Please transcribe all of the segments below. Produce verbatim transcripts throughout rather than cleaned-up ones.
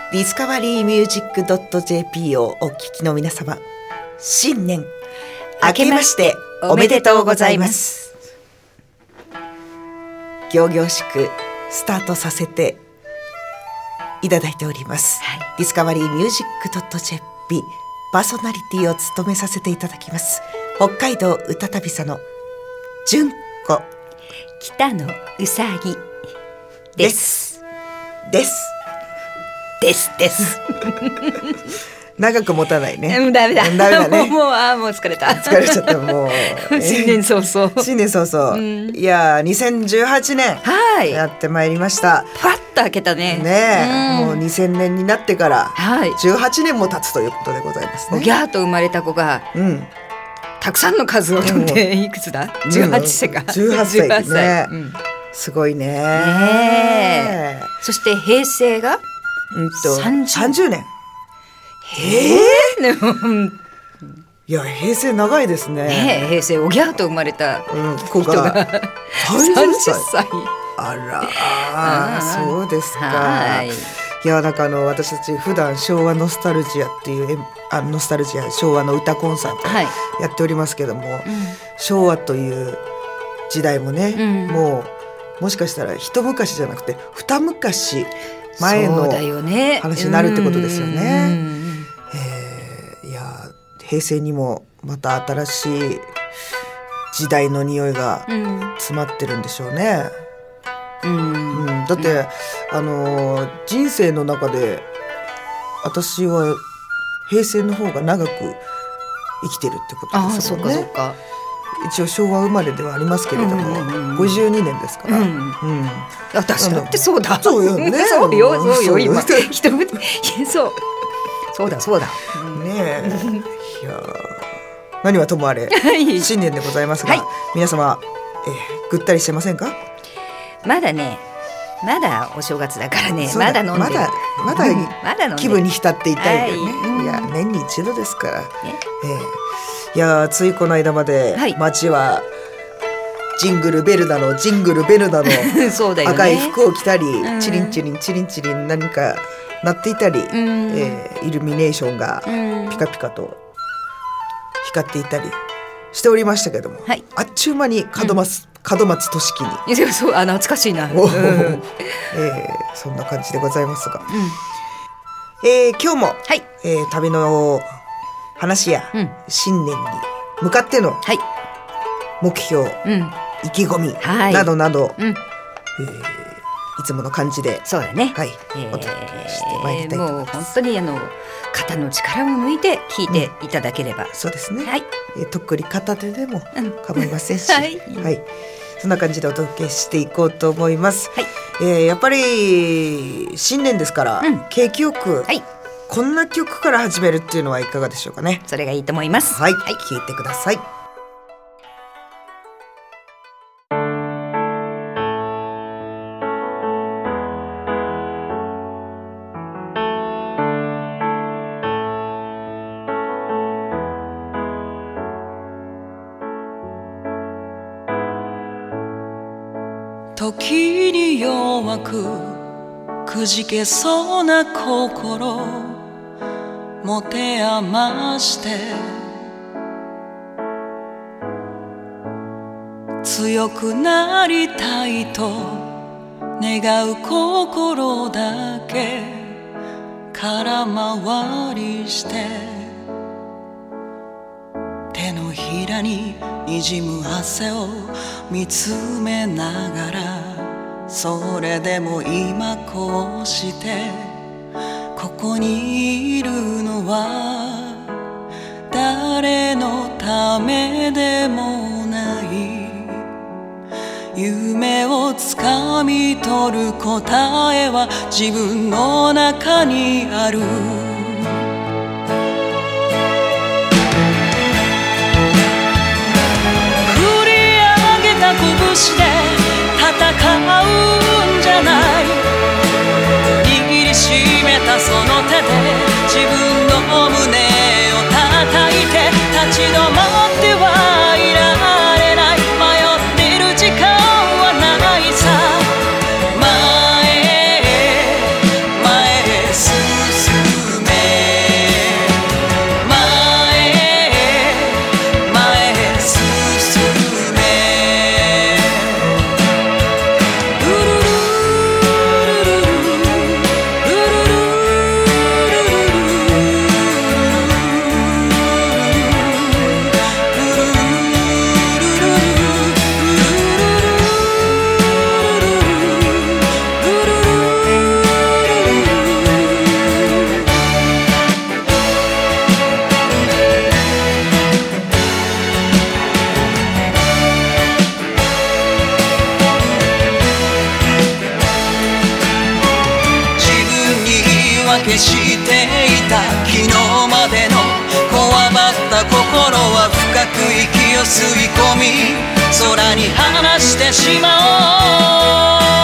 ディスカバリーミュージック ドット ジェーピー をお聞きの皆様、新年明けましておめでとうございます。仰々しくスタートさせていただいております、はい、ディスカバリーミュージック ドット ジェーピー パーソナリティを務めさせていただきます北海道歌旅佐の純子、 北のうさぎですですですです長く持たないね。 うん、ダメだ。 ダメだね。 もうあもう疲れた。 疲れちゃったもう。 新年早々。 新年早々。うん、いやにせんじゅうはちねん、はい、やってまいりました。 パッと開けたね。 ねえ、うん、もうにせんねんになってからじゅうはちねんも経つということでございますね。 おぎゃーと生まれた子が、うん、たくさんの数を取っていくつだ？じゅうはちせいか。 じゅうはっさいね。うん、すごいね。 ねそして平成が、 うんとさんじゅうねん。 へえー、 いや平成長いですね。 ね平成おぎゃーと生まれた子がさんじゅっさい。あらそうですか。はいいやなんかあの私たち普段昭和ノスタルジアっていうあノスタルジア昭和の歌コンサートやっておりますけども、はいうん、昭和という時代もね、うん、もうもしかしたら一昔じゃなくて二昔前の話になるってことですよね。えー、いや平成にもまた新しい時代の匂いが詰まってるんでしょうね。うんうん、だって、あのー、人生の中で私は平成の方が長く生きてるってことですよね。あ、そうかそうか。一応昭和生まれではありますけれども、うんうんうん、ごじゅうにねんですから、うんうん、 私だってそうだそうよねそうよそうよ今人もそうそうだそうだねえいや何はともあれ新年でございますが、はい、皆様、えー、ぐったりしてませんか？ まだねまだお正月だからねまだ飲んでるまだまだ、うん、まだ気分に浸っていたいよね、はい、いや年に一度ですから、ねえーいやついこの間まで街はジングルベルだのジングルベルだのそうだよね、 赤い服を着たり、うん、チリンチリンチリンチリン何か鳴っていたり、うんえー、イルミネーションがピカピカと光っていたりしておりましたけども、はい、あっちゅう間に門松、うん、門松俊樹にいやそうあ懐かしいな、うんえー、そんな感じでございますが、うんえー、今日も、はいえー、旅の話や、うん、新年に向かっての目標、はい、意気込み、はい、などなど、うんえー、いつもの感じでそうだね、 はいえー、お届けしてまいりたいと思います。 もう本当にあの肩の力を抜いて聞いていただければ、うん、 そうですね、はいえー、とっくり片手でも構いませんし、うんはいはい、そんな感じでお届けしていこうと思います、はいえー、やっぱり新年ですから、うん、景気よく、はいこんな曲から始めるっていうのはいかがでしょうかね。 それがいいと思います。 はい、はい、聞いてください。 時に弱くくじけそうな心持て余して強くなりたいと願う心だけ空回りして手のひらににじむ汗を見つめながらそれでも今こうしてここにいるのは誰のためでもない夢をつかみ取る答えは自分の中にある振り上げた拳で戦うんじゃない握りしめたその手で自分の胸を叩いて立ち止まってはいられない迷ってる時間はないさ前へ前へ進むけしていた昨日までのこわばった心は深く息を吸い込み空に放してしまおう。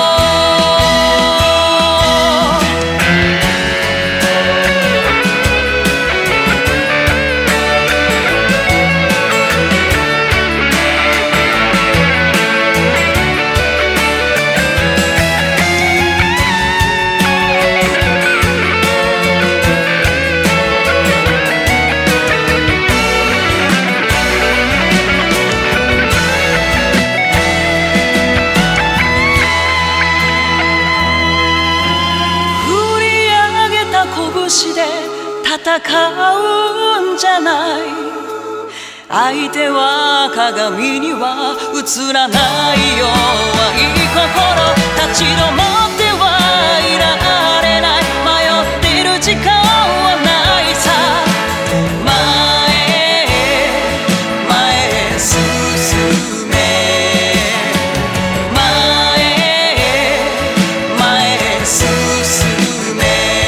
戦うんじゃない相手は鏡には映らない弱い心立ち止まってはいられない迷ってる時間はないさ前へ前へ進め前へ前へ進め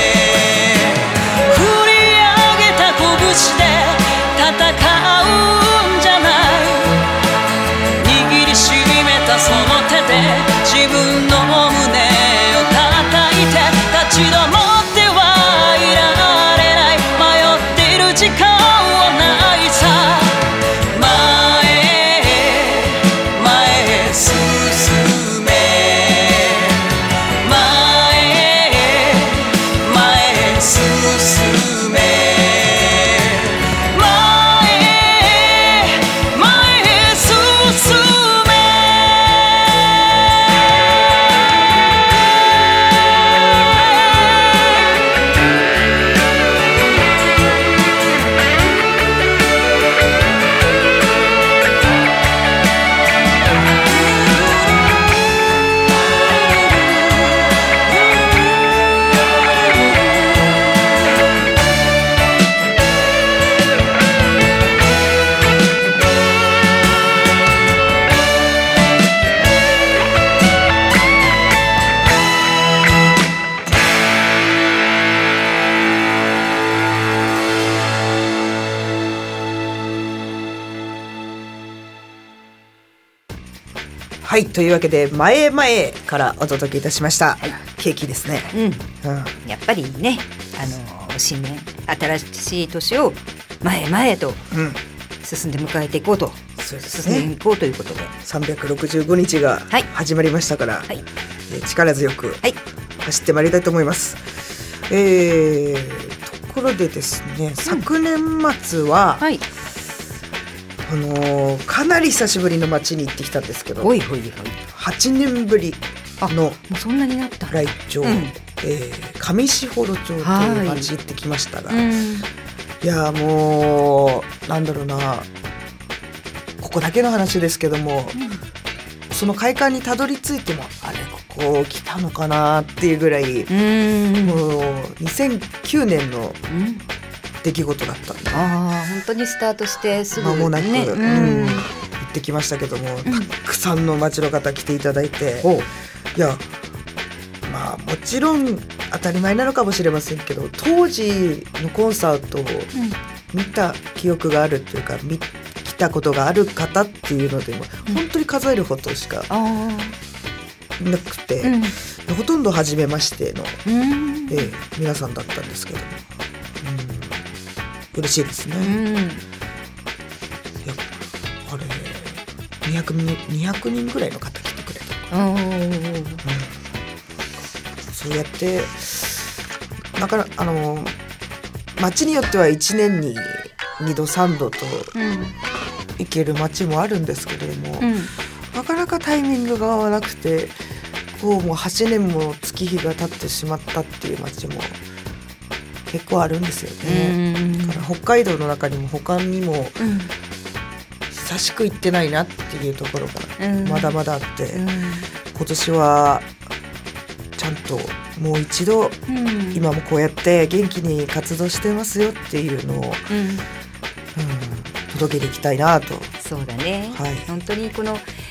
戦うんじゃない握りしめたその手で自分の胸を叩いて立ち止まってはいられない迷ってる時間はないさ前へ前へ進め前へ前へ進めはい、というわけで前へ前へからお届けいたしました、はい、ケーキですね、 うんうん、やっぱりねあの新年新しい年を前へ前へと進んで迎えていこうと、うん、そうですね、進んでいこうということでさんびゃくろくじゅうごにちが始まりましたから、はい、力強く走ってまいりたいと思います、はい、えー、ところでですね、うん、昨年末は、はい、あのー、かなり久しぶりの街に行ってきたんですけど、 おいおいおいはちねんぶりのもうそんなになった来町、うん、えー、上士幌町という街行ってきましたが、はい、うん、いやもうなんだろうな、ここだけの話ですけども、うん、その会館にたどり着いてもあれここ来たのかなっていうぐらい、うん、もうにせんきゅうねんの、うん、出来事だったんで、 あ本当にスタートしてすぐ間もなく、ね、うん、行ってきましたけども、うん、たくさんの街の方来ていただいて、うん、いやまあもちろん当たり前なのかもしれませんけど、当時のコンサートを見た記憶があるというか、見来たことがある方っていうのでも、うん、本当に数えるほどしかなくて、うん、ほとんど初めましての、うん、えー、皆さんだったんですけども、うん、嬉しいですね、うん、いやあれにひゃくにん、にひゃくにんぐらいの方来てくれた、うん、そうやってだからあの街によってはいちねんににどさんどと行ける街もあるんですけれども、うん、なかなかタイミングが合わなくて、こうもうはちねんも月日が経ってしまったっていう街も結構あるんですよね。だから北海道の中にも他にも、うん、久しく行ってないなっていうところがまだまだあって、うん、今年はちゃんともう一度、うん、今もこうやって元気に活動してますよっていうのを、うんうん、届けていきたいなと。 そうだね、はい、本当にこの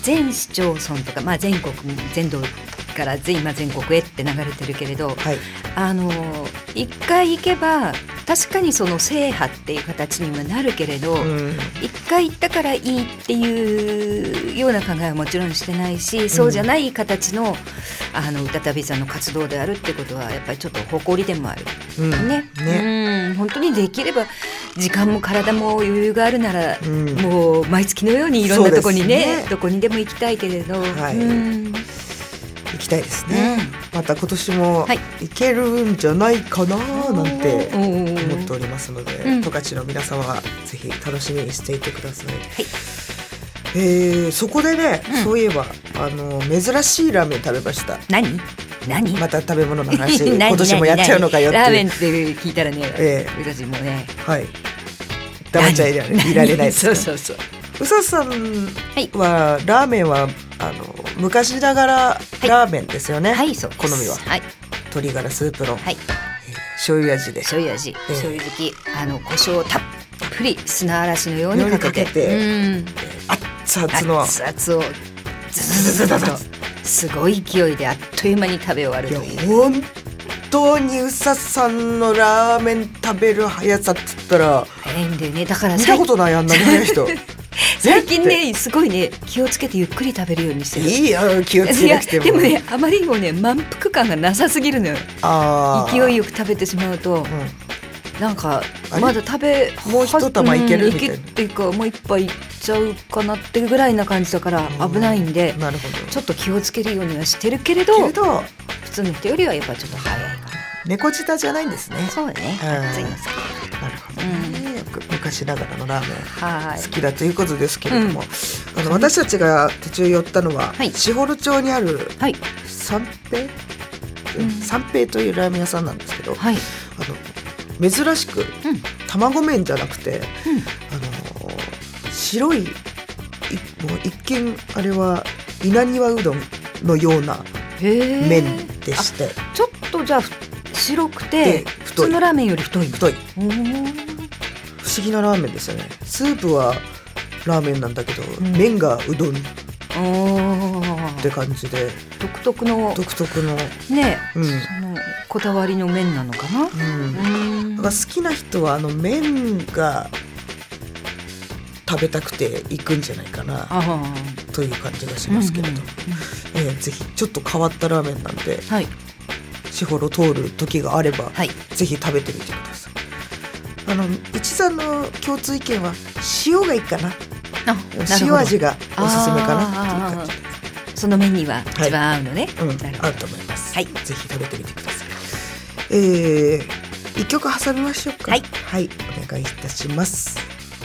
全市町村とか、まあ、全国全道から今全国へって流れてるけれど、はい、あの一回行けば確かにその制覇っていう形にはなるけれど、うん、一回行ったからいいっていうような考えはもちろんしてないし、うん、そうじゃない形の、あの歌旅座の活動であるってことはやっぱりちょっと誇りでもある、うんねね、うん本当にできれば時間も体も余裕があるなら、うん、もう毎月のようにいろんなとこに ね, ねどこにでも行きたいけれど、はい、うん行きたいですね、うん、また今年も行けるんじゃないかななんて思っておりますので、十勝の皆様はぜひ楽しみにしていてください、はいえー、そこでね、うん、そういえばあの珍しいラーメン食べました。 何何また食べ物の話今年もやっちゃうのかよってラーメンって聞いたらね、えー、私もねはい黙っちゃいられないですそうそうそううささんは、はい、ラーメンはあの昔ながらラーメンですよね、 はいはい、そう好みは、はい、鶏ガラスープの、はいえー、醤油味で醤油味、えー、醤油好きあの胡椒たっぷり砂嵐のようにかけて、 かけてうん熱々の熱々をズズズズズとすごい勢いであっという間に食べ終わるという。 いや本当にうささんのラーメン食べる速さって言ったら早いんだよね。だから見たことないあんなに速い人最近ねすごいね気をつけてゆっくり食べるようにしてる。 いいよ気をつけなくても。 でもねあまりにもね満腹感がなさすぎるのよ。あ勢いよく食べてしまうと、うん、なんかまだ食べもう一玉いけるみたいな、うん、いけっていうかもう一杯いっちゃうかなっていうぐらいな感じだから危ないんで、 なるほどちょっと気をつけるようにはしてるけれ ど, けれど普通の人よりはやっぱちょっと早いかな。 猫舌じゃないんですね。 そうだね、 うん、なるほどね、うん、昔ながらのラーメン好きだということですけれども、うん、あの私たちが途中寄ったのは、はい、士幌町にある三平、うん、三平というラーメン屋さんなんですけど、はい、あの珍しく、うん、卵麺じゃなくて、うん、あの白いもう一見あれは稲庭うどんのような麺でして、 ちょっとじゃあ白くて普通のラーメンより太い太い不思議なラーメンですよね。スープはラーメンなんだけど、うん、麺がうどんって感じで独特の独特のね、うん、そのこだわりの麺なのかな、 うん、だから好きな人はあの麺が食べたくて行くんじゃないかなという感じがしますけれど、うんうんうんえー、ぜひちょっと変わったラーメンなんで、はい、士幌通る時があれば、はい、ぜひ食べてみてください。あの一座の共通意見は塩がいいかな。あ塩味がおすすめかなっていう感じでその麺には一番合うのね、 はいうん、合うと思います、はい、ぜひ食べてみてください。えー、一曲挟みましょうか。はい、はい、お願いいたします。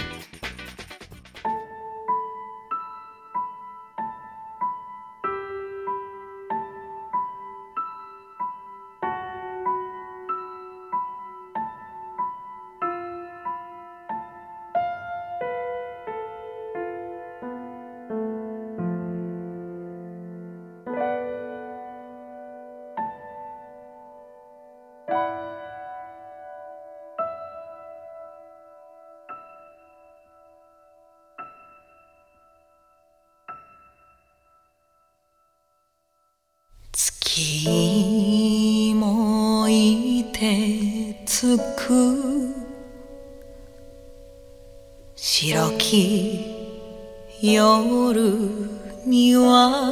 月もいてつく白き夜には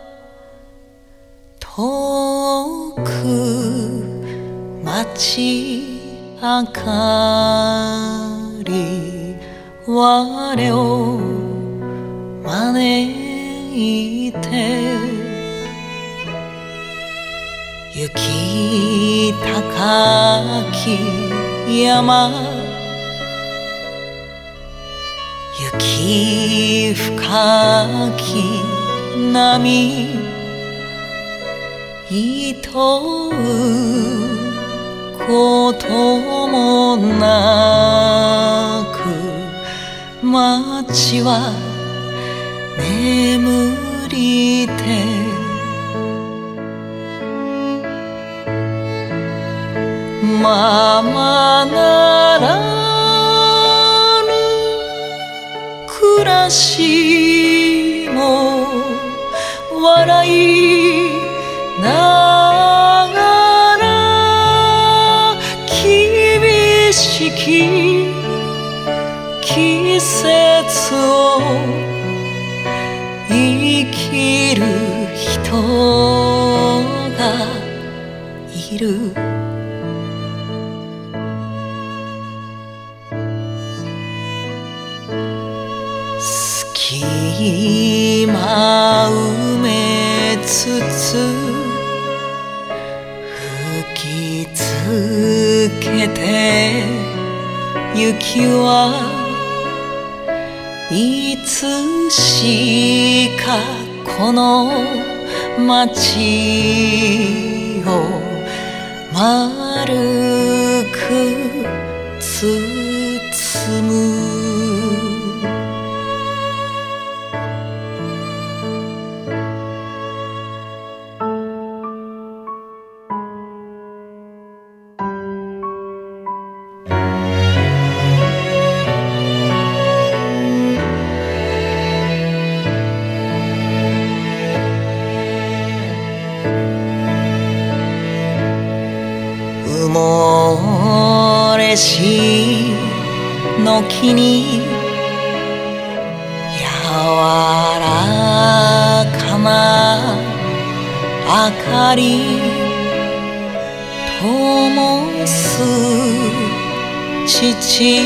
遠く街明かり我を招いて雪高き山雪深き波いとうこともなく街は眠りてままならぬ暮らしも笑いながら厳しき季節を生きる人がいる。隙間埋めつつ吹きつけて雪はいつしかこの街を丸く包む。埋もれしの木に柔らかな明かり灯す父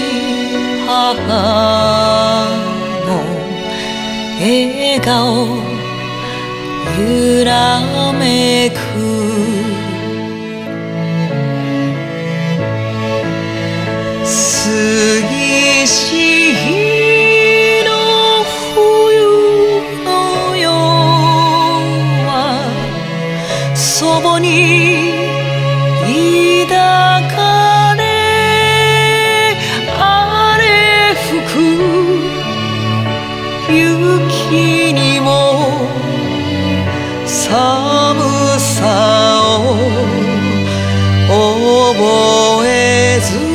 母の笑顔揺らめく。杉しの冬の夜は祖母に抱かれ荒れ吹く雪にも寒さを覚えず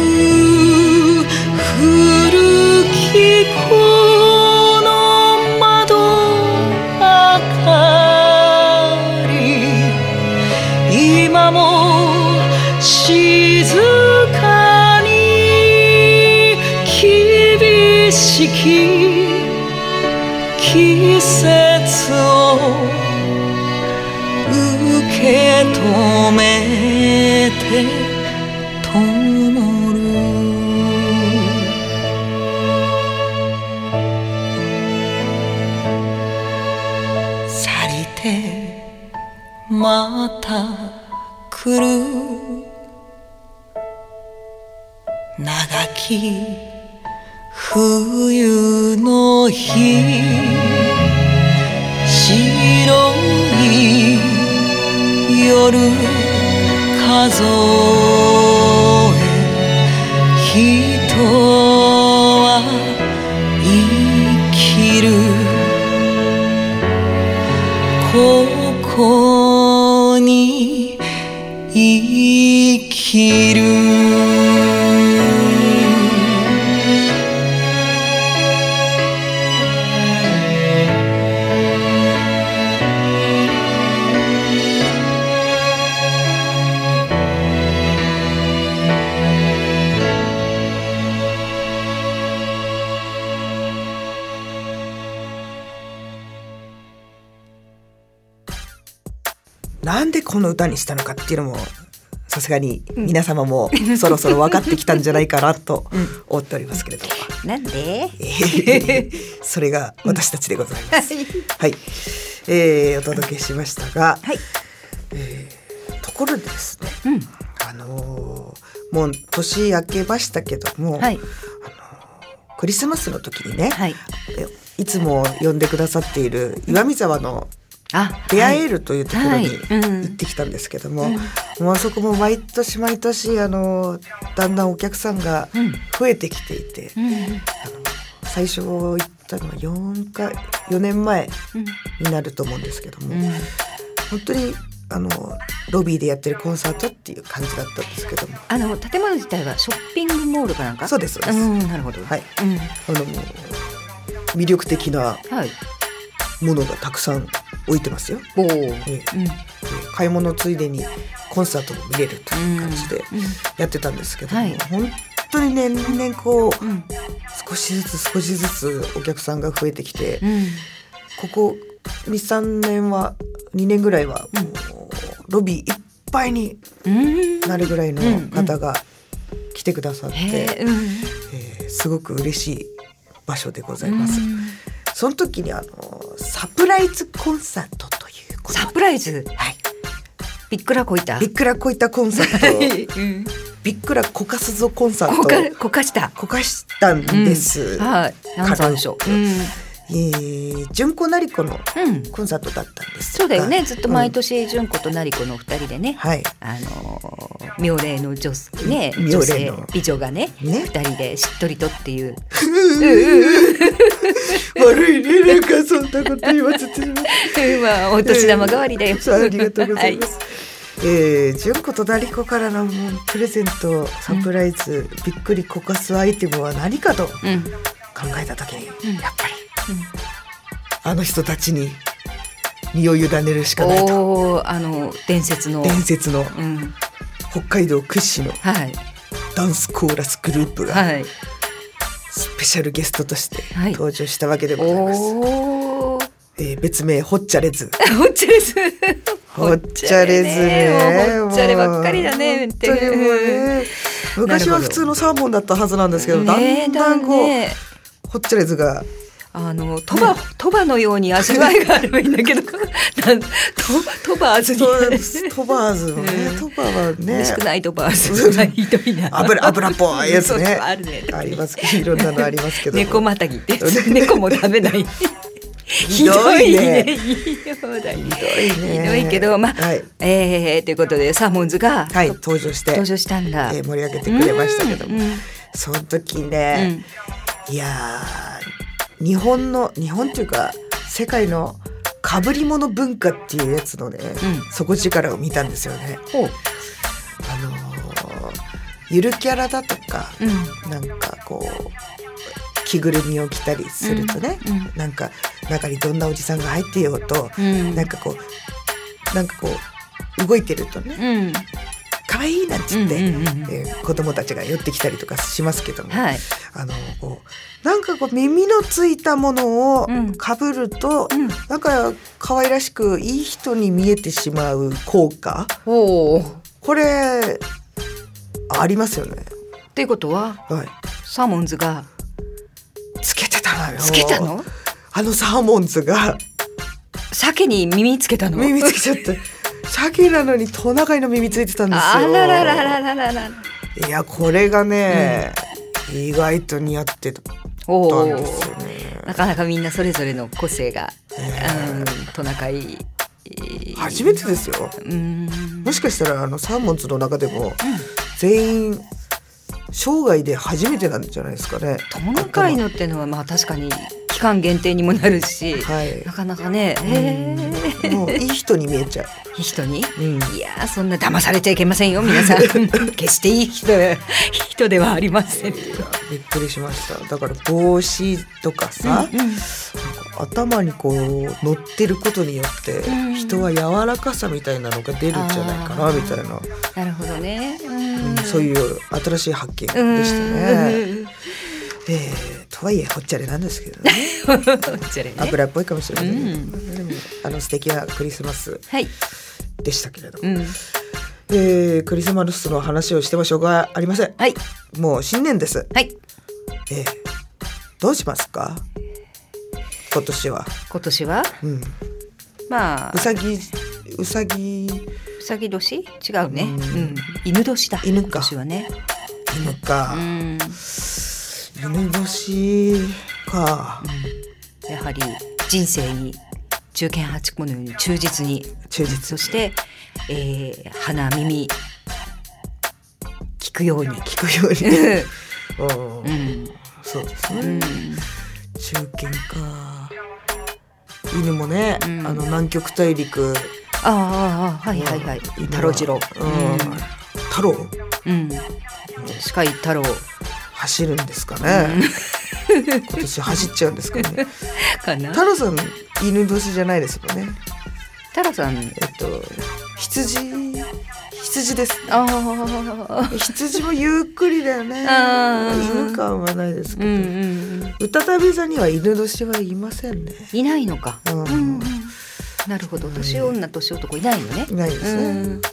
今も静かに厳しき季節を受け止めて灯る。去りてまた来る長き冬の日、白い夜数え人は生きる。ここに生きる。 なんでこの歌にしたのかっていうのもさすがに皆様もそろそろ分かってきたんじゃないかなと思っておりますけれども、 うん、なんで、 えー、それが私たちでございます、うん、はい、えー、お届けしましたが、はい、えー、ところでですね、うん、あのー、もう年明けましたけども、はい、あのー、クリスマスの時にね、はい、いつも呼んでくださっている岩見沢の出会えるというところに行ってきたんですけども、はい、うん、もうそこも毎年毎年あのだんだんお客さんが増えてきていて、うん、あの最初行ったのはよんかいよねんまえになると思うんですけども、うん、本当にあのロビーでやってるコンサートっていう感じだったんですけども、 あの建物自体はショッピングモールかなんか。 そうですそうです、 うん、なるほど、 はい、うん、あの魅力的な、はい、 ものがたくさん置いてますよ。 おええうん、買い物ついでにコンサートも見れるという感じでやってたんですけども、うんうん、本当に年々こう、うん、少しずつ少しずつお客さんが増えてきて、うん、ここ に,さん 年はにねんぐらいはもうロビーいっぱいになるぐらいの方が来てくださって、うんうんえー、すごく嬉しい場所でございます。うん、その時にあのサプライズコンサートということで、 サプライズ、はい、びっくらこいたびっくらこいたコンサート、うん、びっくらこかすぞコンサートこか、こかしたこかしたんです、うん、 はい何さんでしょう、うんえー、純子なり子のコンサートだったんですが、 うん、そうだよねずっと毎年純子となり子のふたりでね、うんあのー、妙齢の 女,、ね、女性美女がねねふたりでしっとりとっていう悪いねなんかそんなこと言わせてまあお年玉代わりだよ、えー、ありがとうございます、はいえー、純子となり子からのプレゼントサプライズ、うん、びっくりこかすアイテムは何かと考えた時に、うん、やっぱり、うん、あの人たちに身を委ねるしかないと。 おあの伝説の伝説の、うん、北海道屈指のダンスコーラスグループが、はい、スペシャルゲストとして登場したわけでございます、はいえー、別名ホッチャレズホッチャレズホッチャレズねホッチャレばっかりだねって、 ね、昔は普通のサーモンだったはずなんですけど、ね、だんだんこう、ね、ホッチャレズがあのトバ、トバのように味わいがあればいいんだけどト, トバーズにトバーズもね、トバはね美味しくないトバーズがひどいな油油っぽいやつねあるねありますけどいろんなのありますけど猫またぎって猫も食べないひどいねひどいねひどいけどまあ、はいえー、ということでサーモンズが、 はい、登場して登場したんだ、 えー、盛り上げてくれましたけども、うんうん、その時ね、うん、いや日本の日本っていうか世界のかぶり物文化っていうやつのね、うん、底力を見たんですよね。あのー、ゆるキャラだとか、うん、なんかこう着ぐるみを着たりするとね、うんうん、なんか中にどんなおじさんが入ってようと、うん、なんかこうなんかこう動いてるとね、うん、かわいいなんつって、うんうんうんえー、子供たちが寄ってきたりとかしますけども、はい、あのこうなんかこう耳のついたものをかぶると、うん、なんか可愛らしくいい人に見えてしまう効果、おこれありますよね。 っていうことは、はい、サーモンズがつけてたのよ。 つけたの？ あのサーモンズが鮭に耳つけたの？ 耳つけちゃって鮭なのにトナカイの耳ついてたんですよ。 あららららららら。 いやこれがね、うん、意外と似合ってたんですよね。 なかなかみんなそれぞれの個性が、えーうん、トナカイ初めてですよ。うんもしかしたらあのサーモンズの中でも、うん、全員生涯で初めてなんじゃないですかね。 トナカイのってのはまあ確かに期間限定にもなるし、はい、なかなかね、 うん、もういい人に見えちゃう。 いい人に、うん、いやそんな騙されちゃいけませんよ皆さん決していい人人ではありません。びっくりしました。だから帽子とかさ、うんうん、なんか頭にこう乗ってることによって、うん、人は柔らかさみたいなのが出るんじゃないかなみたいな。 なるほどね、 うんうん、そういう新しい発見でしたね。えー、とはいえほっちゃれなんですけどねほっちゃれね油っぽいかもしれません、ねうん、でもあの素敵なクリスマスでしたけれども、はいえー、クリスマスの話をしてもしょうがありません、はい、もう新年です、はいえー、どうしますか今年は今年は、うん、まあうさぎうさぎうさぎ年違うね、うんうん、犬年だ犬か今年はね犬か、うん犬年か、 うん、やはり人生に忠犬八公のように忠実に忠実そして、えー、鼻耳聞くように聞くように、うん、そうですね、うん、忠犬か犬もね、うん、あの南極大陸ああはいはいはい太郎次郎、うん、 太郎、 うん、司会太郎走るんですかね、 今年走っちゃうんですかねかな。 太郎さん犬年じゃないですもんね。 太郎さんえっと羊羊です、ね、 あ羊もゆっくりだよね。犬感はないですけど、うんうん、歌旅座には犬年はいませんね。 いないのか、 うんうん、 なるほど。年女年男いないのね。 いないですね、うんうん、はい、うん、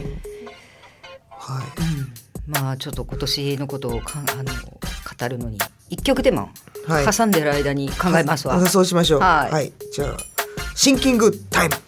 まあちょっと今年のことをかあの語るのに一曲でも挟んでる間に考えますわ、 はい、そうしましょう。 はい、 はい、じゃあシンキングタイム。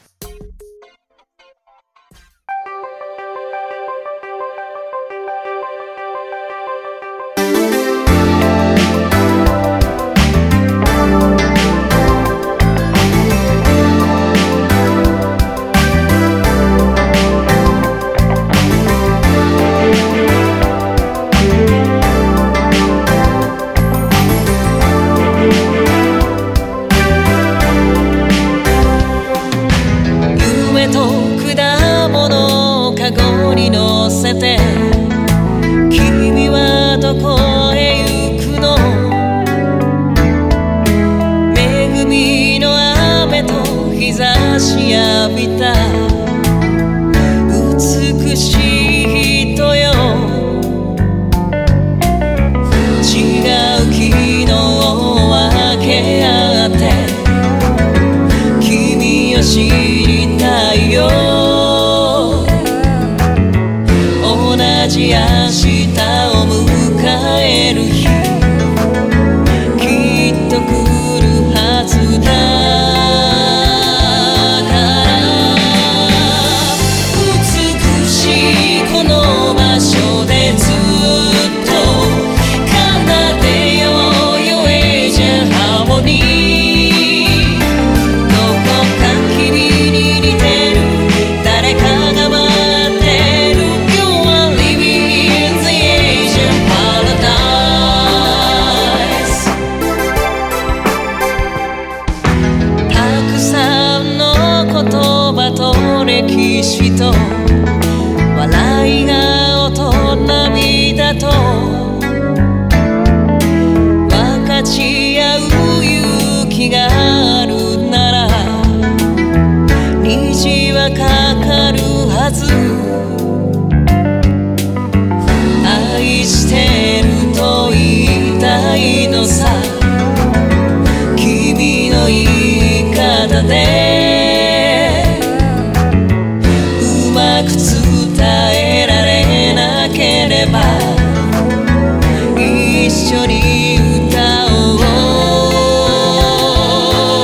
一緒に歌おう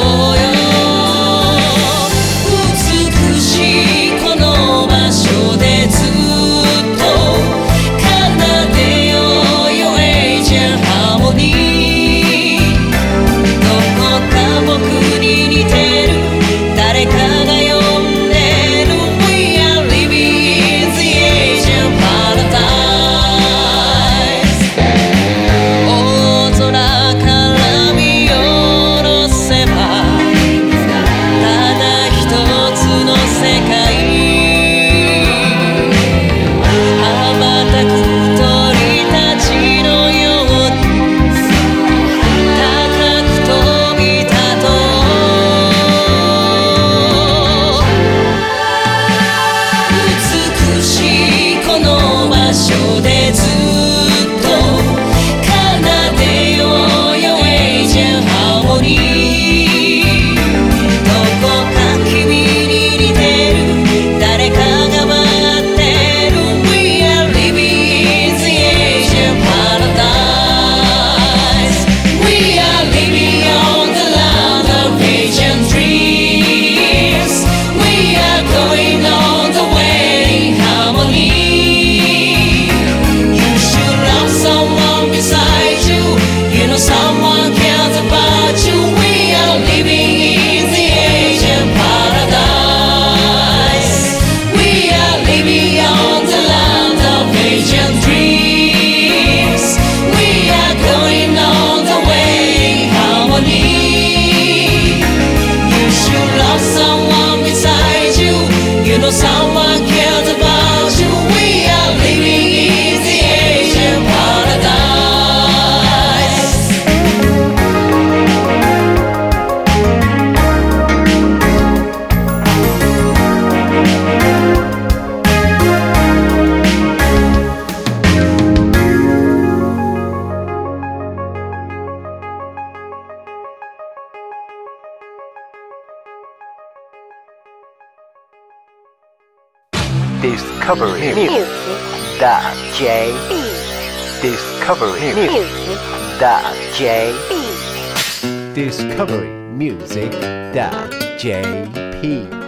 ディスカバリーミュージックドット ジェーピー ディスカバリーミュージックドット ジェーピー ディスカバリーミュージックドット ジェーピー。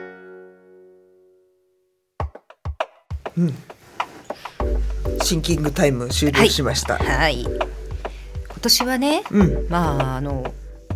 うん、シンキングタイム終了しました。 はい、はい、今年はね、うん、まああの、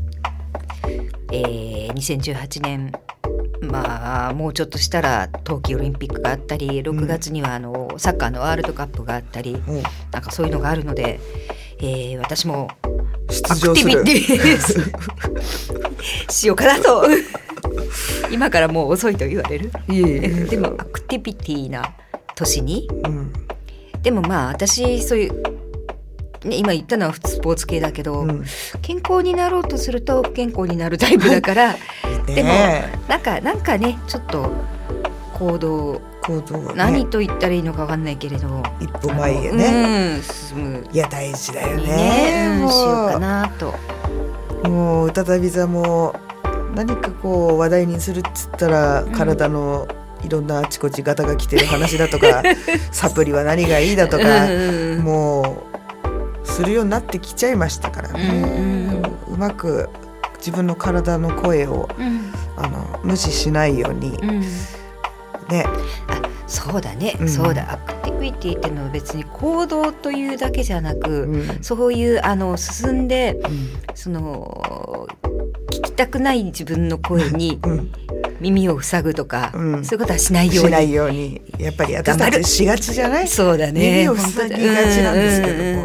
えー、にせんじゅうはちねん、まあもうちょっとしたら冬季オリンピックがあったり、ろくがつにはあのサッカーのワールドカップがあったり、うん、なんかそういうのがあるので、えー、私も出場するアクティビティしようかなと今からもう遅いと言われる。いえいえでもアクティビティな年に、うん、でもまあ私そういう、ね、今言ったのはスポーツ系だけど、うん、健康になろうとすると不健康になるタイプだからでもなんかなんかねちょっと行動行動、ね、何と言ったらいいのか分かんないけれど一歩前へね、 うん、進む。 いや大事だよね、 ね、うん、しようかなと。 もううたたび座も何かこう話題にするっつったら、うん、体のいろんなあちこちガタが来てる話だとかサプリは何がいいだとか、うん、もうするようになってきちゃいましたからね、うん、うまく自分の体の声を、うん、あの無視しないように、うん、ね。 あ、そうだね、うん、そうだ。アクティビティっていうのは別に行動というだけじゃなく、うん、そういうあの進んで、うん、その聞きたくない自分の声に、うん耳を塞ぐとか、うん、そういうことはしないようにしないようにやっぱり私たちしがちじゃない。 そうだね、 耳を塞ぎがちなんですけども、うんうん、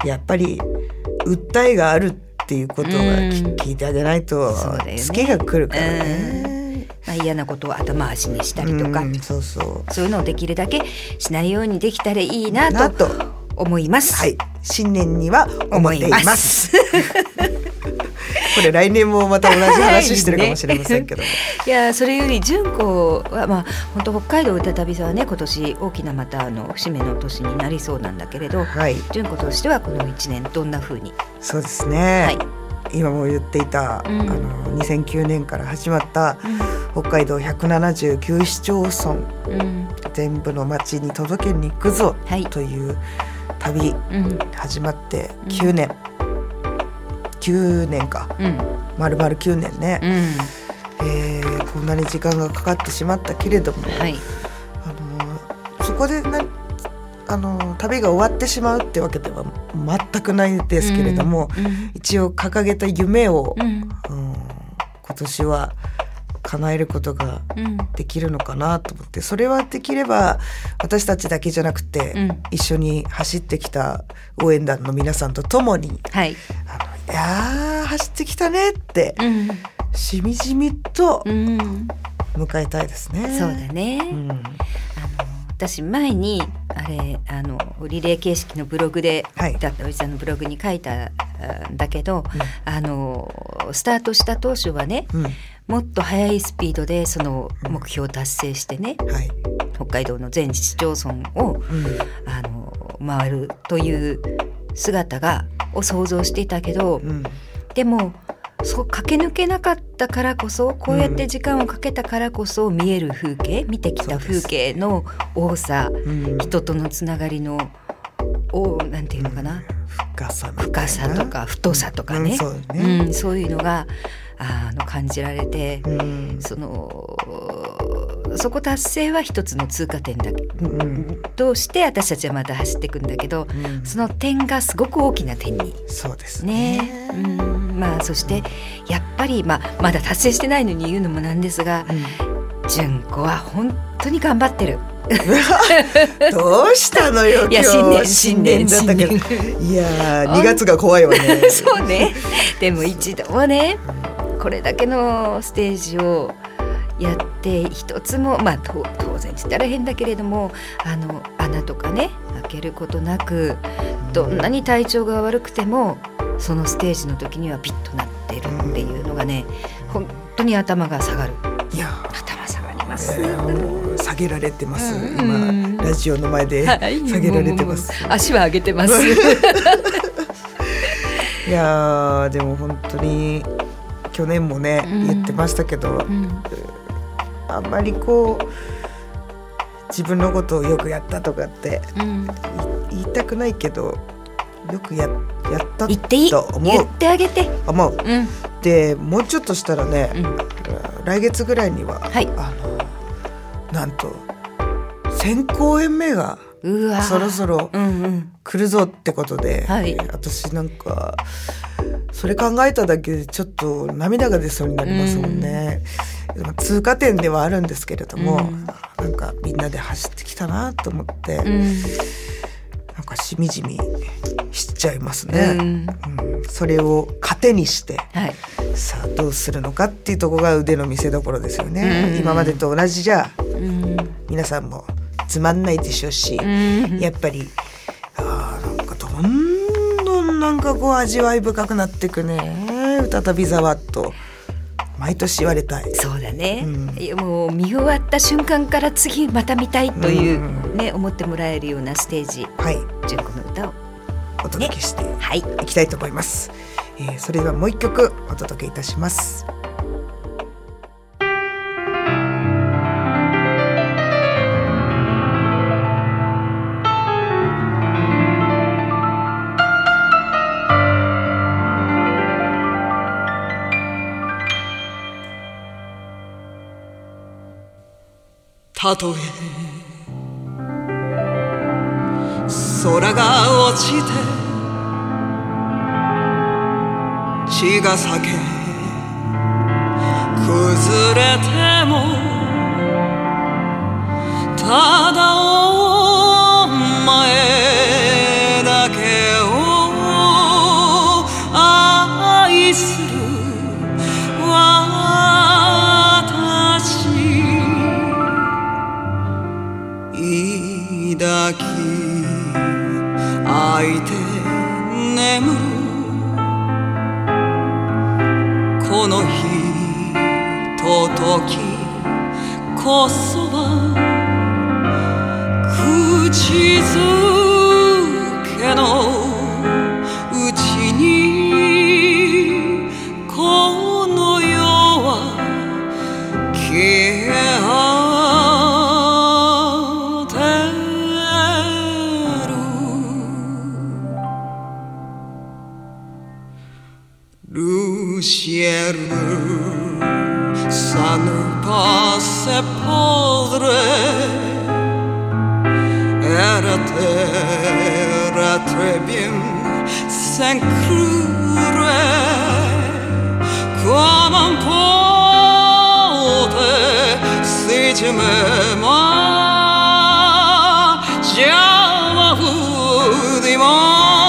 やっぱり訴えがあるっていうことが、うん、聞いてあげないとツケが来るからね、 うん、まあ、嫌なことを後回しにしたりとか、 うん、そうそう、 そういうのをできるだけしないようにできたらいいなと思います。 はい、新年には思っています。これ来年もまた同じ話してるかもしれませんけども、 いやそれより純子は、まあ、本当北海道歌旅座はね今年大きなまたあの節目の年になりそうなんだけれど、はい、純子としてはこのいちねんどんな風に。 そうですね、はい、今も言っていた、うん、あのにせんきゅうねんから始まった、うん、北海道ひゃくななじゅうきゅう市町村、うん、全部の町に届けに行くぞ、はい、という旅、うん、始まってきゅうねん、うんきゅうねんか、うん、丸々きゅうねんね、うん、えー、こんなに時間がかかってしまったけれども、はい、あのそこでなあの旅が終わってしまうってわけでは全くないですけれども、うんうん、一応掲げた夢を、うんうん、今年は叶えることができるのかなと思って、それはできれば私たちだけじゃなくて、うん、一緒に走ってきた応援団の皆さんと共に、はい、あのいやー走ってきたねって、うん、しみじみと迎えたいですね、うん、 そうだね、うん、あの私前にあれあのリレー形式のブログで、はい、だったおじさんのブログに書いたんだけど、うん、あのスタートした当初はね、うん、もっと速いスピードでその目標を達成してね、うんはい、北海道の全市町村を、うん、あの回るという姿がを想像していたけど、うん、でもそう駆け抜けなかったからこそこうやって時間をかけたからこそ見える風景、うん、見てきた風景の多さ、うん、人とのつながりのおなんていうのかな、 深さ深さとか太さとかね、うん そうねうん、そういうのがあの感じられて、うん、そのそこ達成は一つの通過点だ、うん、として私たちはまた走っていくんだけど、うん、その点がすごく大きな点にそうですね、 うん、まあそしてやっぱり、まあ、まだ達成してないのに言うのもなんですが、うん、純子は本当に頑張ってる。 どうしたのよ今日。いや新年新年だったけどいやにがつが怖いわねそうね。でも一度もねこれだけのステージをやって一つも、まあ、当然言ったら変だけれどもあの穴とかね開けることなくどんなに体調が悪くてもそのステージの時にはピッとなっているっていうのがね本当に頭が下がる。いや頭下がります、えー、 下げられてます、うん、今ラジオの前で下げられてます、 はい、足は上げてますいやでも本当に去年もね、うん、言ってましたけど、うん、あんまりこ自分のことをよくやったとかって、うん、言いたくないけどよく や, やった言っていいと思う言ってあげて思う、うん、でもうちょっとしたらね、うん、来月ぐらいには、はい、あのなんとせん公演目がそろそろ来るぞってことで、うんうんはい、私なんかそれ考えただけでちょっと涙が出そうになりますもんね、うん、通過点ではあるんですけれども、うん、なんかみんなで走ってきたなと思って、うん、なんかしみじみしちゃいますね、うんうん、それを糧にして、はい、さあどうするのかっていうところが腕の見せ所ですよね、うん、今までと同じじゃ、うん、皆さんもつまんないでしょうし、うん、やっぱりあなんかどんどんなんかこう味わい深くなっていくね再びざわっと毎年言われたい。 そうだね、うん、もう見終わった瞬間から次また見たいという、うんね、思ってもらえるようなステージ、はい、純子の歌をお届けしていきたいと思います、ねはいえー、それではもう一曲お届けいたします。 たとえ空が落ちて血が裂け崩れてもただお前だけを愛する抱き愛て眠るこのひとときこそは口づけのうちにこの世は消えCiel, ça ne passe pas. Elle était très bien, s'inclure comme un pote. Si tu m'aimes, j'avoue, dis-moi.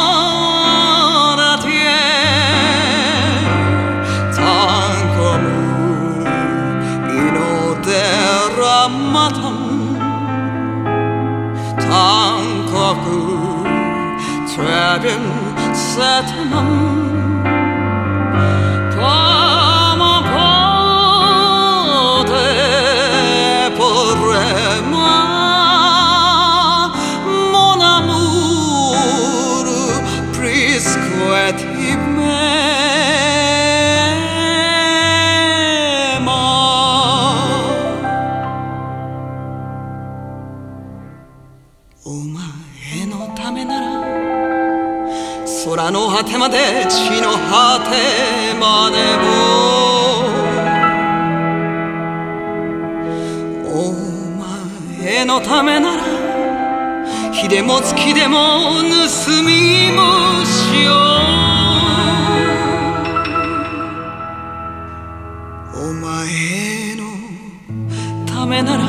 特别在他们多么不得不认吗 Mon amour presque空の果てまで地の果てまでもお前のためなら日でも月でも盗みもしようお前のためなら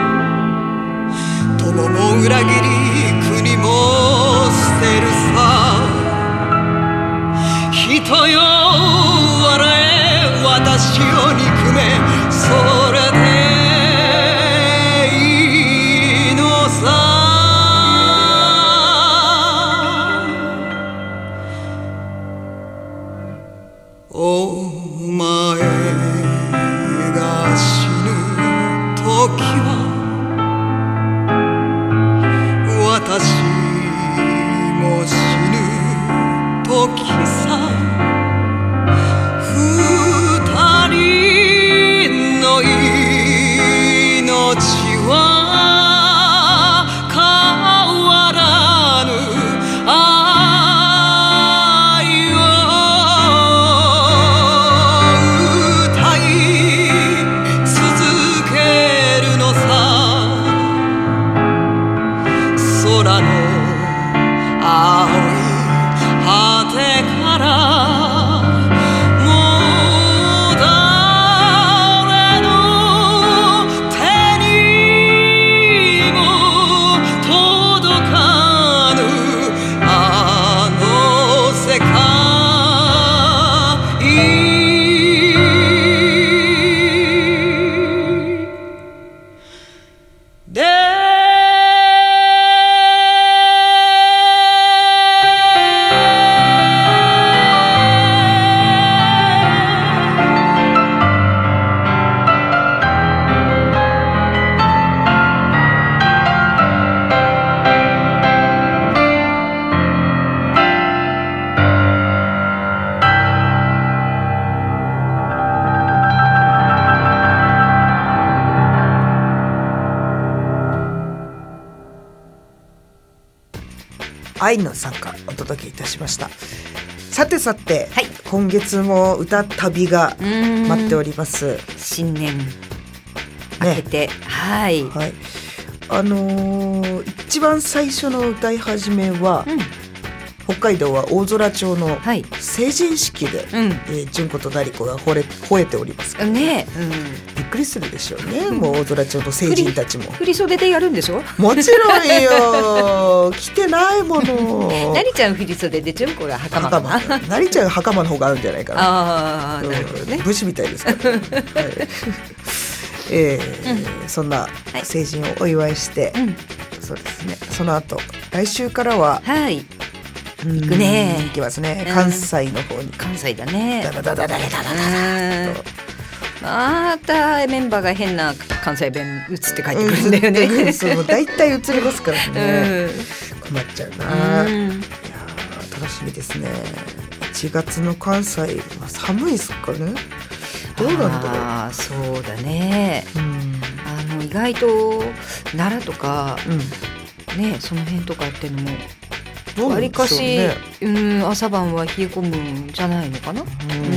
友も裏切り国も捨てるさ人よ笑え私を憎めそれでいいのさお前が死ぬ時は私も死ぬ時さ二人の命は愛の参加お届けいたしました。さてさて、 はい、 今月も歌旅が待っております。 新年明けて、ね、はい、 はい、あのー、一番最初の歌い始めは、うん、北海道は大空町の成人式で、はい、うん、えー、純子と成子が吠え、吠えておりますからね、うん、びっくりするでしょうね、うん、もう大空町の成人たちも振り袖でやるんでしょ。 もちろんよ着てないもの成ちゃん振り袖で純子が袴かな。 成ちゃんが袴の方が合うんじゃないかな。 ああ、なるほどね、 武士みたいですから、ね、はい、えーうん、そんな成人をお祝いして、はい、そうですね、その後来週からは、 はい、行くね、 行きますね、関西の方に。 関西だね。 ダダダダダダダダとまたメンバーが変な関西弁移って帰ってくるんだよね。 そう大体移りますからね、困っちゃうな。いや楽しみですね。いちがつの関西は寒いですかね。どうなんだろう。 あ、そうだね、うん、あの意外と奈良とか、うん、ね、その辺とかっていうのもわりかし、ね、うん、朝晩は冷え込むんじゃないのかな。うん、うん、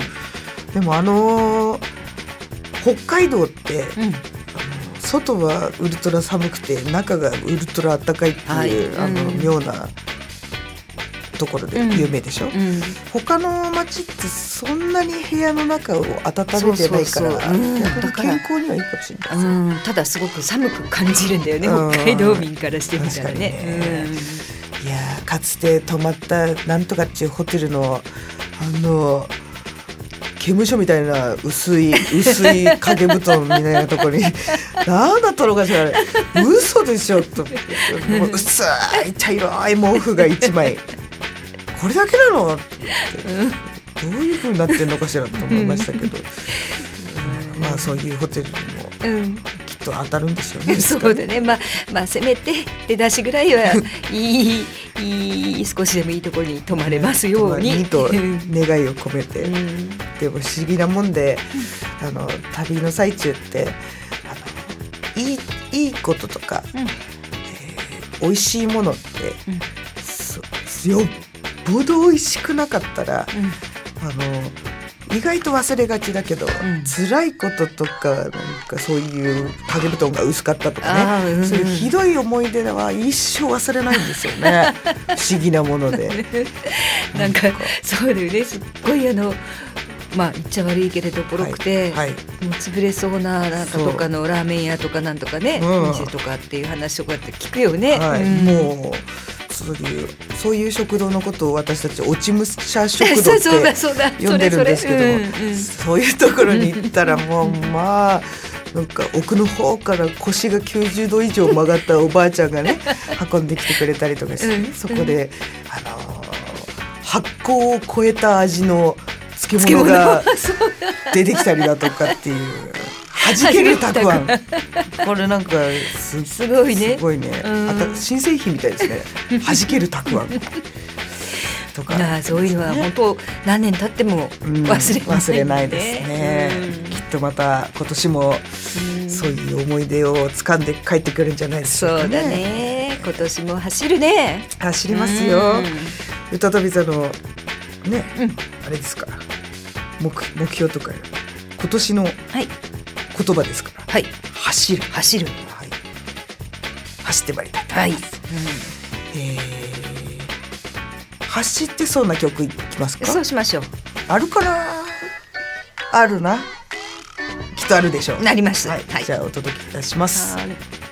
でもあのー、北海道って、うん、あの外はウルトラ寒くて中がウルトラ暖かいっていう、はい、あの、うん、妙なところで有名でしょ、うんうん、他の町ってそんなに部屋の中を温めてないから、そうそうそう、うん、だから健康にはいいかもしれないです、うん、 ただすごく寒く感じるんだよね、うん、北海道民からしてみたら ね, ね、 うん、いやかつて泊まったなんとかっていうホテルのあの刑務所みたいな薄い薄い掛け布団みたいなところに何だったのかしら、嘘でしょともう薄い茶色い毛布がいちまいこれだけなのってどういう風になってんのかしらと思いましたけど、うん、まあそういうホテルにも、うん、きっと当たるんでしょうね。 そうだね、まあ、まあせめて出だしぐらいはいいいい少しでもいいところに泊まれますように、 にと願いを込めて、うん、でも不思議なもんで、うん、あの旅の最中ってあのいい、いいこととか、うん、えー、美味しいものって、うん、そよっぽど美味しくなかったら、うん、あの意外と忘れがちだけど、うん、辛いこととか、なんかそういう掛け布団が薄かったとかね、うん、そういうひどい思い出は一生忘れないんですよね不思議なものでなんかそうだよね、すっごいあのまあ言っちゃ悪いけれどボロくて、はいはい、もう潰れそうななんかとかのラーメン屋とかなんとかね、うん、店とかっていう話とかって聞くよね、 はい、うん、もうそういう、そういう食堂のことを私たち落ち武者食堂って呼んでるんですけども、うんうん、そういうところに行ったらもうまあなんか奥の方から腰がきゅうじゅうど以上曲がったおばあちゃんがね運んできてくれたりとかして、うん、そこで、あのー、発酵を超えた味の漬物が出てきたりだとかっていう弾けるたくあん、これなんか す, すごいね、 すごいね、あた新製品みたいですね弾けるたくあんとか、 まあ、そういうのは本当何年経っても忘れない、ね、うん、 忘れないですね、うん、きっとまた今年もそういう思い出を掴んで帰ってくるんじゃないですかね。 そうだね、今年も走るね。 走りますよ、うん、歌飛び座のね、うん、あれですから 目, 目標とか今年の、はい、言葉ですから、はい、走る走る、 はい、走ってまいりたいと思います、はい、うん、えー、走ってそうな曲いきますか。 そうしましょう。 あるかな。あるな、きっとあるでしょう。 なります、 はいはい、じゃあお届けいたします。はい、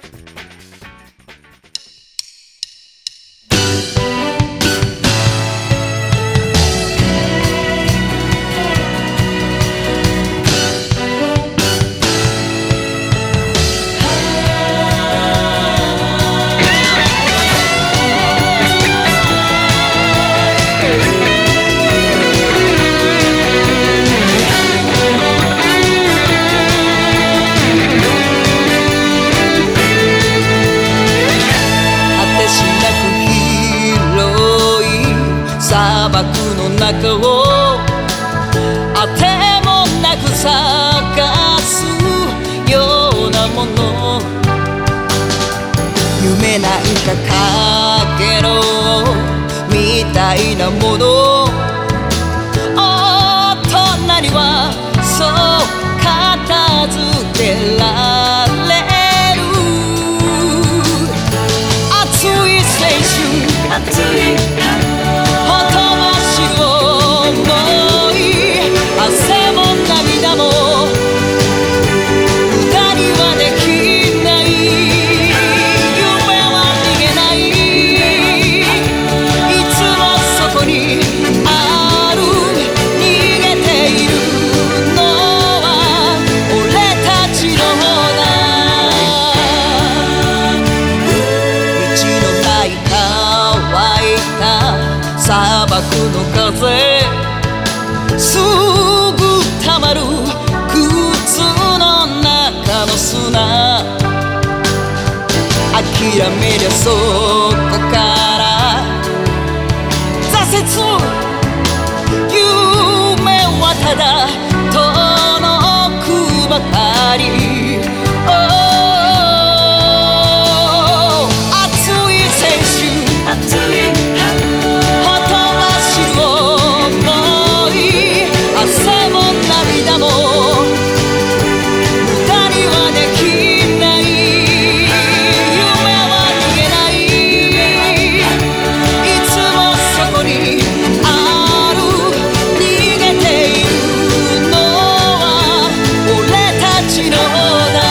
中をあてもなく探すようなもの、夢なんかかけろたいなもの、大人にはそう片付けられる。熱い青春、熱いほとばしる想い、汗も涙も無駄にはできない。夢は逃げない。いつもそこにある。逃げているのは俺たちのだ。道のない乾いた砂漠の風、すぐたまる靴の中の砂、諦めりゃそこから挫折。夢はただ遠くばかり。Oh 熱い青春、熱いほとばしる想い、汗も涙も無駄にはできない。夢は逃げない。いつもそこにある。逃げているのは俺たちのだ。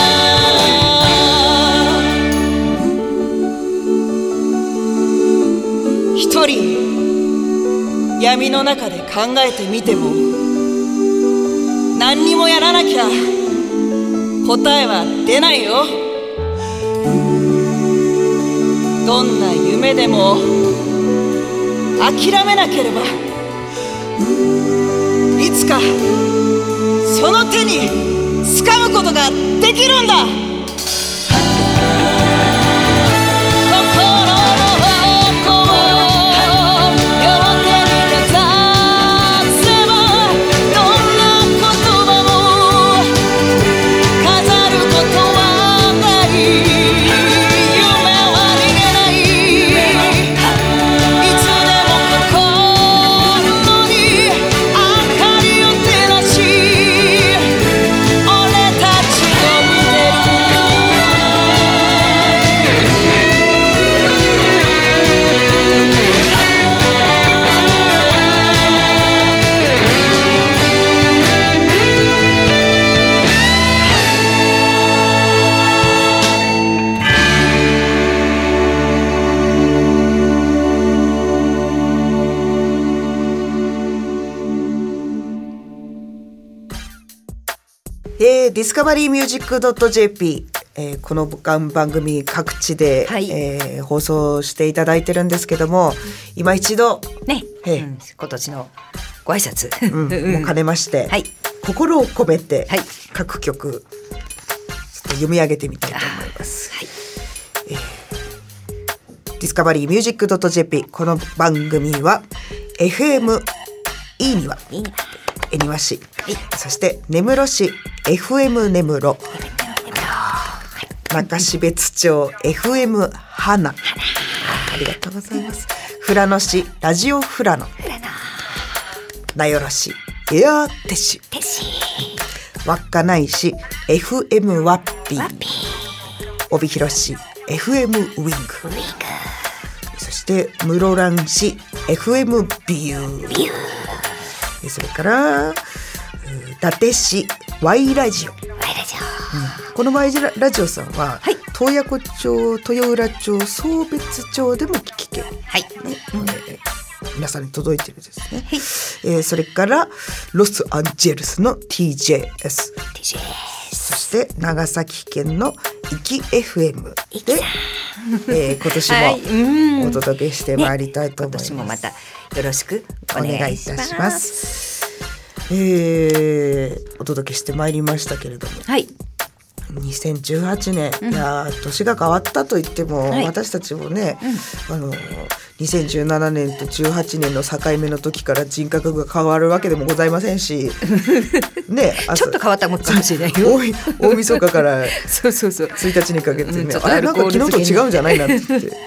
一人闇の中で考えてみても、何にもやらなきゃ答えは出ないよ。どんな夢でも諦めなければ、いつかその手に掴むことができるんだ。 えー、ディスカバリーミュージックドットジェーピー、えー、この番組各地で、はい、えー、放送していただいてるんですけども、今一度ね、えーうん、今年のご挨拶、 うん、もう兼ねまして、はい、心を込めて各曲、はい、ちょっと読み上げてみたいと思います、はい、えー、ディスカバリーミュージックドットジェーピー、この番組は エフエム いいには恵庭市、はい、そして根室市 エフエム 根室、中標津町 エフエム 花、ありがとうございます。富良野市ラジオ富良野、名寄市エアーテシ、稚内市 エフエム ワッピー、帯広市 エフエム ウィング、そして室蘭市 エフエム ビュー、それから伊達市 Y ラジオ、うん、この Y ラジオさんは、はい、洞爺湖町、豊浦町、壮別町でも聞ける、はいね、えー、皆さんに届いてるんですね、はい、えー、それからロスアンジェルスの ティージェーエス、 そして長崎県のイキ エフエム で、えー、今年もお届けしてまいりたいと思います、 ね、今年もまたよろしくお願いいたします。 えー、お届けしてまいりましたけれども、はい、にせんじゅうはちねん、うん、いや年が変わったと言っても、はい、私たちもね、うん、あのにせんじゅうななねんとじゅうはちねんの境目の時から人格が変わるわけでもございませんしね、 ちょっと変わったもんかもしれないよ大晦日からそうそうそうついたちにかけてね、うん、あれなんか昨日と違うんじゃないなって言って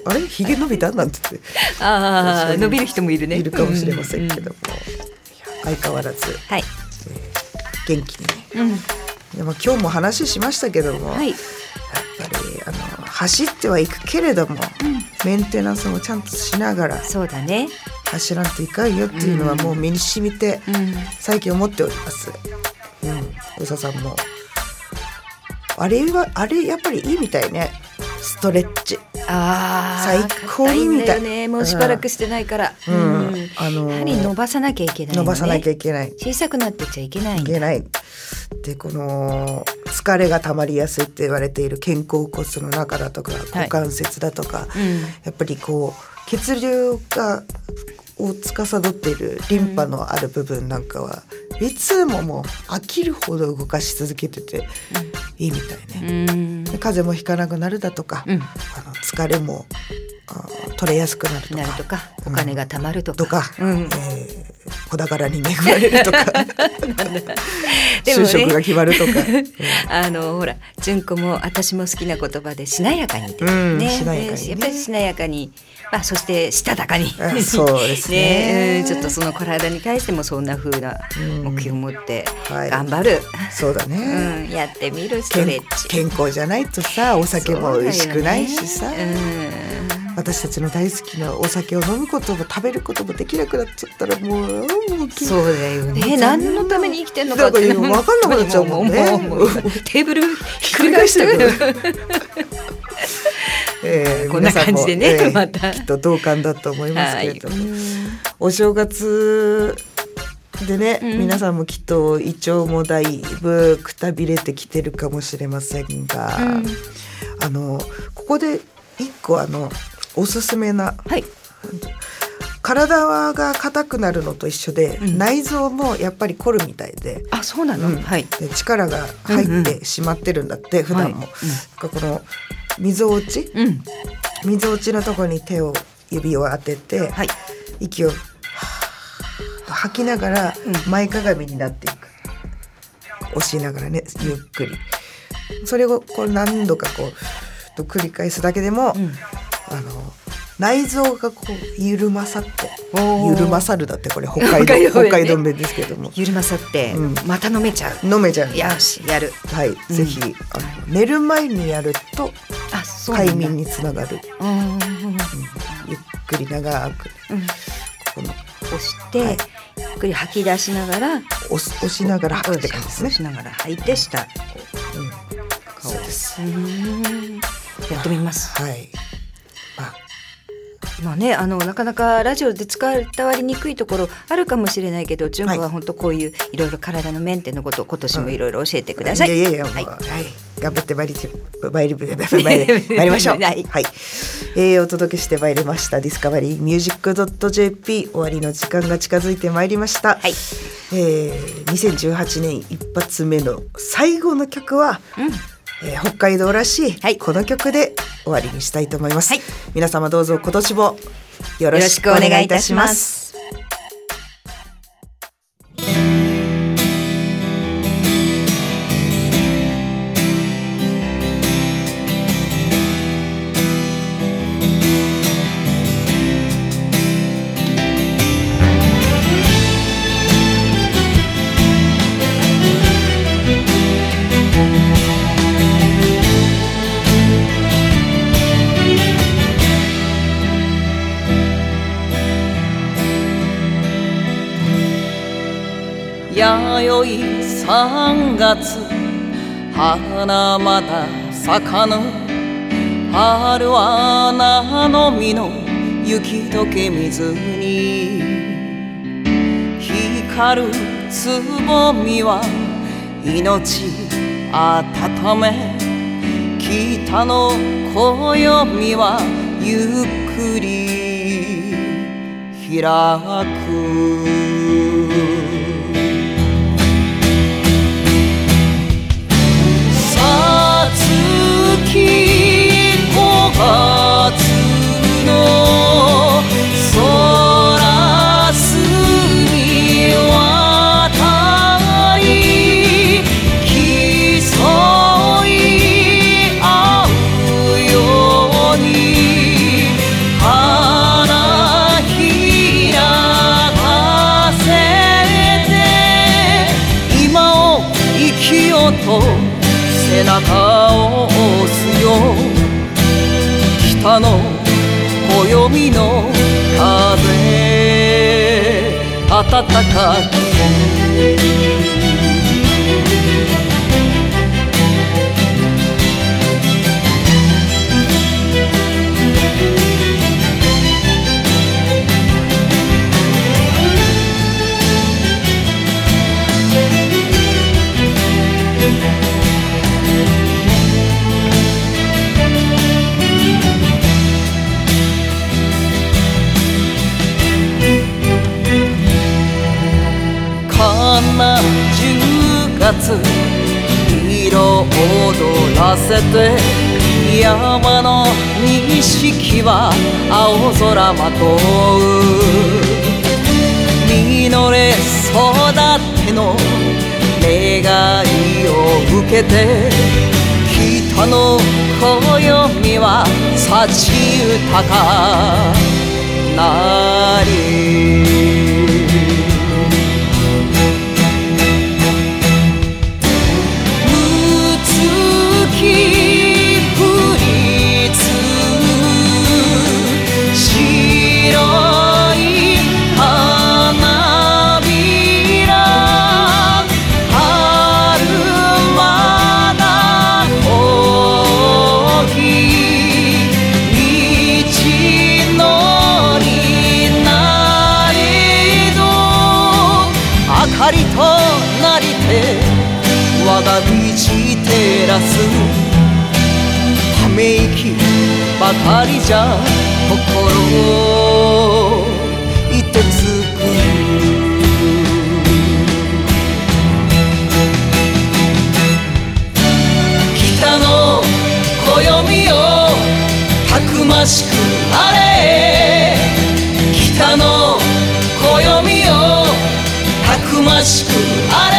あれひげ伸びたなんて言ってあ伸びる人もいるねいるかもしれませんけども、うんうん、相変わらず、 はいえー、元気にね、 うん、 でも今日も話しましたけども、はい、やっぱりあの走ってはいくけれども、うん、メンテナンスもちゃんとしながらそうだね走らんといかんよっていうのはもう身に染みて最近思っております、うん、うささんもあれはあれやっぱりいいみたいねストレッチあ最高にみたいねもうしばらくしてないから、うんうん、あのー、やはり伸ばさなきゃいけない、ね、 伸ばさなきゃいけない小さくなってちゃいけないいけないでこの疲れがたまりやすいって言われている肩甲骨の中だとか股関節だとか、はいうん、やっぱりこう血流がを司っているリンパのある部分なんかは、うん、いつももう飽きるほど動かし続けてて、うん、いいみたいね、うん、で風邪もひかなくなるだとか、うん、あの疲れも取れやすくなると か, なるとかお金が貯まるとか、 とか、うんえー、子宝に恵まれるとかでも、ね、就職が決まるとかあのほら純子も私も好きな言葉でしなやかにって、 うんね、しなやかにね、 やっぱりしなやかにまあ、そしてしたたかにそうですねねちょっとその体に対してもそんな風な目標を持って頑張る、うんはい、 そうだね、 うん、やってみるストレッチ健康じゃないとさお酒も美味しくないしさ、ねうん、私たちの大好きなお酒を飲むことも食べることもできなくなっちゃったらもうもうそうだよね何のために生きてんのかって分かんなくなっちゃうもんねテーブルひっくり返してるえー、 こんな感じでね、 えー、 またきっと同感だと思いますけれども、はい、お正月でね、うん、皆さんもきっと胃腸もだいぶくたびれてきてるかもしれませんが、うん、あのここで一個あのおすすめな、はい、体が硬くなるのと一緒で、うん、内臓もやっぱり凝るみたいで、 あそうなの、うんはい、 で力が入ってしまってるんだって、うんうん、普段も、はいうん、このみぞおち、うん、みぞおちのところに手を指を当てて、はい、息を吐きながら前かがみになっていく、うん、押しながらねゆっくりそれをこう何度かこうと繰り返すだけでも、うん、あの内臓がこう緩まさって緩まさるだってこれ北海道、ね、北海道弁ですけども緩まさって、うん、また飲めちゃう飲めちゃうよしやるはい、うん、ぜひあの寝る前にやると快眠につながる、うんうん、ゆっくり長く、うん、ここの押して、はい、ゆっくり吐き出しながら押し、押しながら吐くって感じですね押しながら吐いて下、うん、 そうですうんやってみますはいまあね、あのなかなかラジオで伝わりにくいところあるかもしれないけど純子は本当こういういろいろ体のメンテのことを今年もいろいろ教えてください、 うん、いやいやいや、はいはい、頑張ってまいりまいりまいりましょう、はいはいえー、お届けしてまいりましたディスカバリーミュージック .jp 終わりの時間が近づいてまいりました、はいえー、にせんじゅうはちねん一発目の最後の曲は、うんえー、北海道らしい、はい、この曲で終わりにしたいと思います、はい、皆様どうぞ今年もよろしくお願いいたします。 弥生三月花まだ咲かぬ春は菜の実の雪解け水に光るつぼみは命温め北の暦はゆっくり開く夏の空澄渡り競い合うように北の暦の風暖かくじゅうがつ色踊らせて山の錦は青空まとう実れ育ての願いを受けて北の暦は幸豊かなり光となりて我が道照らすため息ばかりじゃ心いてつく北の暦よたくましくあれ北の暦よたくましくあれ